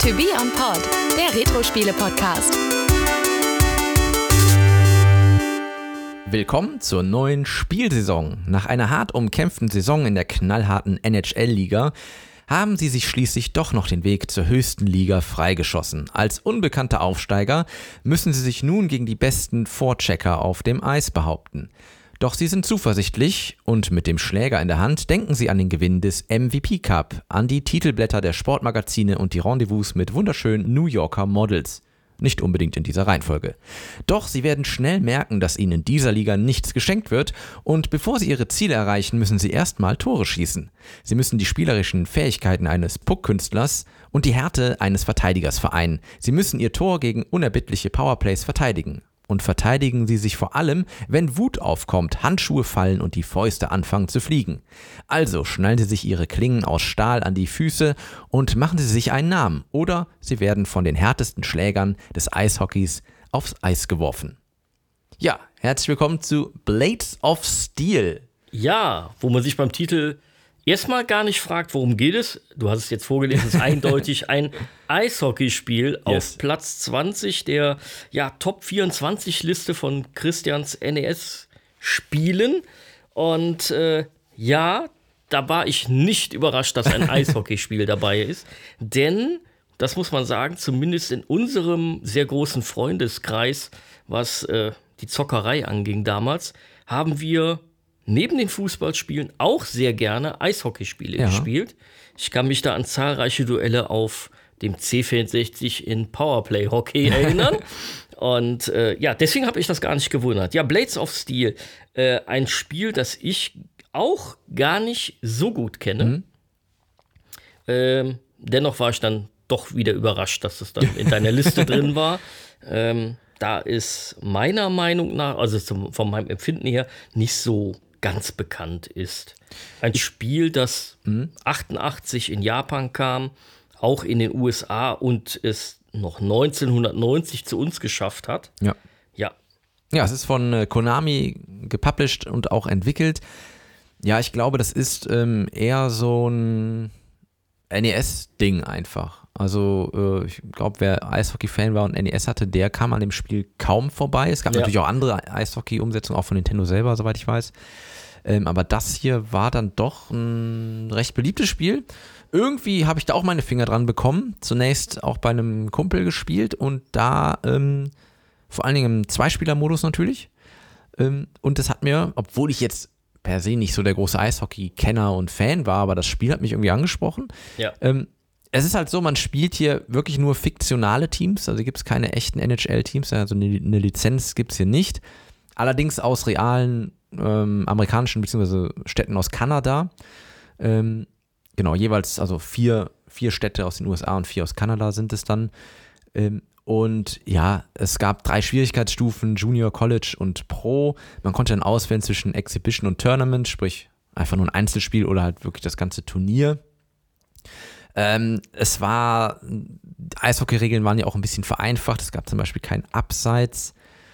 To Be On Pod, der Retro-Spiele-Podcast. Willkommen zur neuen Spielsaison. Nach einer hart umkämpften Saison in der knallharten NHL-Liga haben sie sich schließlich doch noch den Weg zur höchsten Liga freigeschossen. Als unbekannte Aufsteiger müssen sie sich nun gegen die besten Vorchecker auf dem Eis behaupten. Doch sie sind zuversichtlich und mit dem Schläger in der Hand denken sie an den Gewinn des MVP Cup, an die Titelblätter der Sportmagazine und die Rendezvous mit wunderschönen New Yorker Models. Nicht unbedingt in dieser Reihenfolge. Doch sie werden schnell merken, dass ihnen in dieser Liga nichts geschenkt wird und bevor sie ihre Ziele erreichen, müssen sie erstmal Tore schießen. Sie müssen die spielerischen Fähigkeiten eines Puckkünstlers und die Härte eines Verteidigers vereinen. Sie müssen ihr Tor gegen unerbittliche Powerplays verteidigen. Und verteidigen sie sich vor allem, wenn Wut aufkommt, Handschuhe fallen und die Fäuste anfangen zu fliegen. Also schnallen sie sich ihre Klingen aus Stahl an die Füße und machen sie sich einen Namen. Oder sie werden von den härtesten Schlägern des Eishockeys aufs Eis geworfen. Ja, herzlich willkommen zu Blades of Steel. Ja, wo man sich beim Titel erstmal gar nicht fragt, worum geht es. Du hast es jetzt vorgelesen, es ist eindeutig ein Eishockeyspiel auf Platz 20 der Top 24 Liste von Christians NES-Spielen. Und da war ich nicht überrascht, dass ein Eishockeyspiel dabei ist. Denn, das muss man sagen, zumindest in unserem sehr großen Freundeskreis, was die Zockerei anging damals, haben wir neben den Fußballspielen auch sehr gerne Eishockeyspiele gespielt. Ich kann mich da an zahlreiche Duelle auf dem C64 in Powerplay-Hockey erinnern. Und deswegen habe ich das gar nicht gewundert. Ja, Blades of Steel, ein Spiel, das ich auch gar nicht so gut kenne. Dennoch war ich dann doch wieder überrascht, dass es dann in deiner Liste drin war. Da ist meiner Meinung nach, also von meinem Empfinden her, nicht so ganz bekannt ist. Ein Spiel, das 88 in Japan kam, auch in den USA und es noch 1990 zu uns geschafft hat. Ja, es ist von Konami gepublished und auch entwickelt. Ja, ich glaube, das ist eher so ein NES-Ding einfach. Also ich glaube, wer Eishockey-Fan war und NES hatte, der kam an dem Spiel kaum vorbei. Es gab natürlich auch andere Eishockey-Umsetzungen, auch von Nintendo selber, soweit ich weiß. Aber das hier war dann doch ein recht beliebtes Spiel. Irgendwie habe ich da auch meine Finger dran bekommen. Zunächst auch bei einem Kumpel gespielt und da vor allen Dingen im Zweispieler-Modus natürlich. Und das hat mir, obwohl ich jetzt per se nicht so der große Eishockey-Kenner und Fan war, aber das Spiel hat mich irgendwie angesprochen. Ja. Es ist halt so, man spielt hier wirklich nur fiktionale Teams, also gibt es keine echten NHL-Teams, also eine Lizenz gibt es hier nicht. Allerdings aus realen amerikanischen bzw. Städten aus Kanada. Genau, jeweils also vier Städte aus den USA und 4 aus Kanada sind es dann. Und ja, es gab 3 Schwierigkeitsstufen, Junior, College und Pro. Man konnte dann auswählen zwischen Exhibition und Tournament, sprich einfach nur ein Einzelspiel oder halt wirklich das ganze Turnier. Eishockey-Regeln waren ja auch ein bisschen vereinfacht. Es gab zum Beispiel kein Abseits.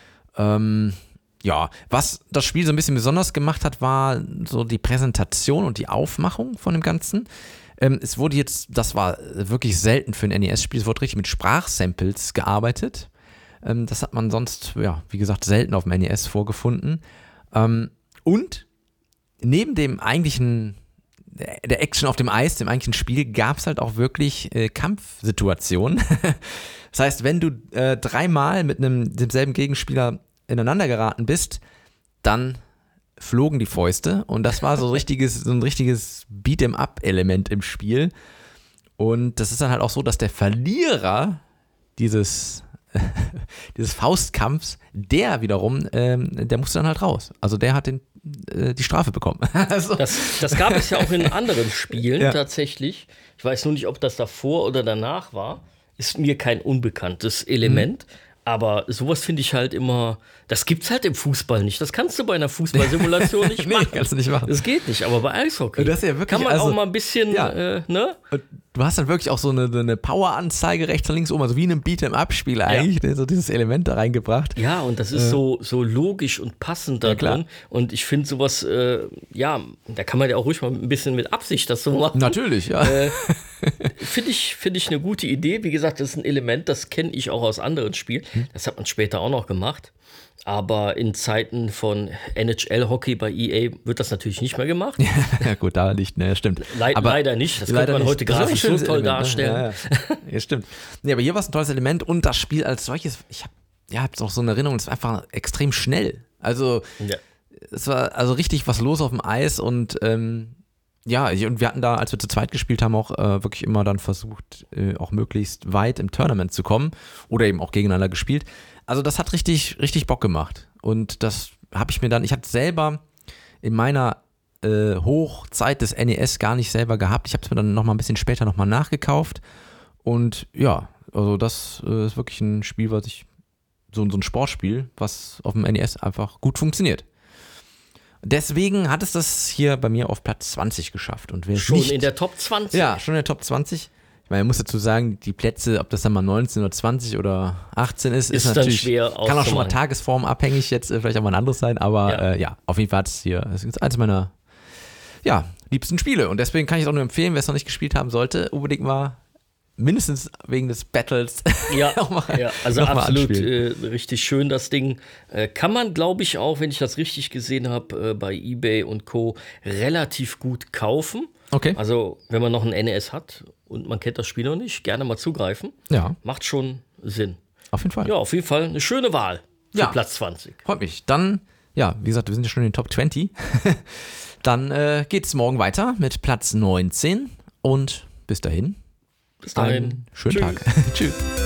Was das Spiel so ein bisschen besonders gemacht hat, war so die Präsentation und die Aufmachung von dem Ganzen. Es wurde jetzt, das war wirklich selten für ein NES-Spiel, es wurde richtig mit Sprachsamples gearbeitet. Das hat man sonst, wie gesagt, selten auf dem NES vorgefunden. Und neben dem eigentlichen der Action auf dem Eis, dem eigentlichen Spiel, gab es halt auch wirklich Kampfsituationen. Das heißt, wenn du 3-mal mit demselben Gegenspieler ineinander geraten bist, dann flogen die Fäuste und das war so ein richtiges Beat'em-up-Element im Spiel. Und das ist dann halt auch so, dass der Verlierer dieses Faustkampfs, der wiederum, der musste dann halt raus. Also der hat die Strafe bekommen. Also. Das gab es ja auch in anderen Spielen tatsächlich. Ich weiß nur nicht, ob das davor oder danach war. Ist mir kein unbekanntes Element. Aber sowas finde ich halt immer, das gibt's halt im Fußball nicht. Das kannst du bei einer Fußballsimulation nicht machen. Nee, kannst du nicht machen. Das geht nicht, aber bei Eishockey das ist ja wirklich, kann man auch mal ein bisschen, ne? Du hast dann wirklich auch so eine Power-Anzeige rechts und links oben, also wie in einem Beat'em-up-Spiel eigentlich, so dieses Element da reingebracht. Ja, und das ist so logisch und passend da drin. Und ich finde sowas, da kann man ja auch ruhig mal ein bisschen mit Absicht das so machen. Natürlich, ja. Finde ich eine gute Idee. Wie gesagt, das ist ein Element, das kenne ich auch aus anderen Spielen. Das hat man später auch noch gemacht. Aber in Zeiten von NHL-Hockey bei EA wird das natürlich nicht mehr gemacht. Ja gut, da nicht, ne, stimmt. Leider nicht, das könnte man heute grafisch so toll darstellen. Ja, stimmt. Nee, aber hier war es ein tolles Element und das Spiel als solches, ich habe es auch so in Erinnerung, es war einfach extrem schnell. Also es war also richtig was los auf dem Eis und und wir hatten da, als wir zu zweit gespielt haben, auch wirklich immer dann versucht, auch möglichst weit im Tournament zu kommen oder eben auch gegeneinander gespielt. Also das hat richtig, richtig Bock gemacht. Und das habe ich mir dann, ich hatte selber in meiner Hochzeit des NES gar nicht selber gehabt. Ich habe es mir dann nochmal ein bisschen später nochmal nachgekauft. Und ja, also das ist wirklich ein Spiel, was ich, so ein Sportspiel, was auf dem NES einfach gut funktioniert. Deswegen hat es das hier bei mir auf Platz 20 geschafft. Und schon nicht, in der Top 20? Ja, schon in der Top 20. Ich meine, man muss dazu sagen, die Plätze, ob das dann mal 19 oder 20 oder 18 ist natürlich schwer, kann auch schon mal tagesformabhängig jetzt vielleicht auch mal ein anderes sein, aber auf jeden Fall hat es hier, es ist eines meiner liebsten Spiele und deswegen kann ich es auch nur empfehlen, wer es noch nicht gespielt haben sollte, unbedingt mal mindestens wegen des Battles also absolut richtig schön das Ding. Kann man, glaube ich, auch, wenn ich das richtig gesehen habe, bei eBay und Co. relativ gut kaufen. Okay. Also wenn man noch ein NES hat und man kennt das Spiel noch nicht, gerne mal zugreifen. Ja. Macht schon Sinn. Auf jeden Fall. Ja, auf jeden Fall eine schöne Wahl für Platz 20. Freut mich. Dann, wie gesagt, wir sind ja schon in den Top 20. Dann geht's morgen weiter mit Platz 19 und bis dahin. Bis dahin. Einen schönen Tag. Tschüss.